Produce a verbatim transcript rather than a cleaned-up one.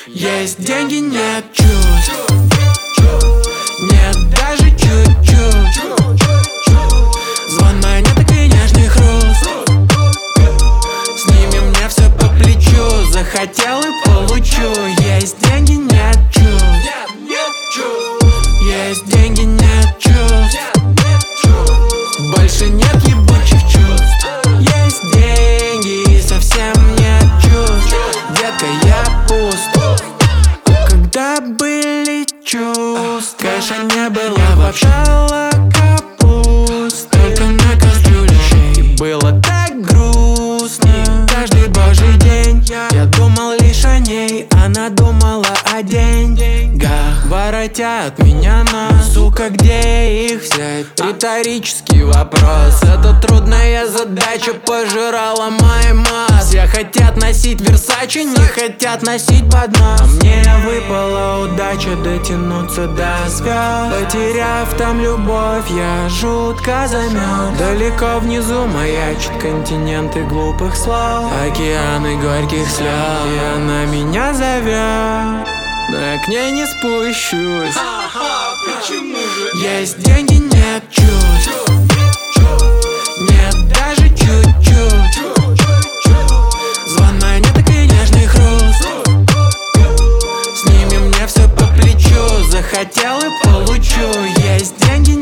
Есть деньги, нет чувств, нет даже чуть-чуть. Звон монеток и нежный хруст, с ними мне все по плечу. Захотел и получу. Есть деньги, нет чувств, есть деньги, нет чувств. Больше нет ебучих чувств. Есть деньги и совсем нет чувств. Детка, я пуст. Когда были чувства, кэша не было вообще. Капуст только на кастрюле щей. Было так грустно каждый божий день. Я думал лишь о ней, она думала о деньгах. Воротят меня на, сука, где их взять? Риторический вопрос. Это трудная задача пожирала мои масс. Все хотят носить Версачи, не хотят носить поднос. А мне выпала удача дотянуться до звезд. Потеряв там любовь, я жутко замёрз. Далеко внизу маячат континенты глупых слов, океаны горьких слез. И она меня зовет, но я к ней не спущусь. Ага, почему же? Есть деньги, нет чувств, нет даже чуть-чуть. Звон монеток и нежный хруст, с ними мне все по плечу. Захотел и получу. Есть деньги,